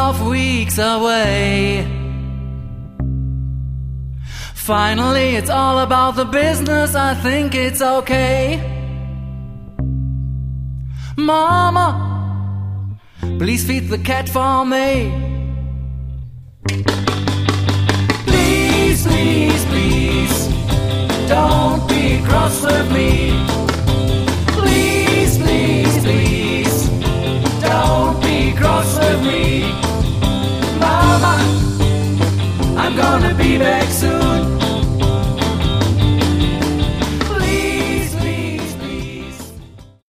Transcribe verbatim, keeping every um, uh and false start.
of weeks away. Finally, it's all about the business, I think it's okay. Mama, please feed the cat for me. Please, please, please, don't be cross with me. Please, please, please, don't be cross with me. Mama, I'm gonna be back soon.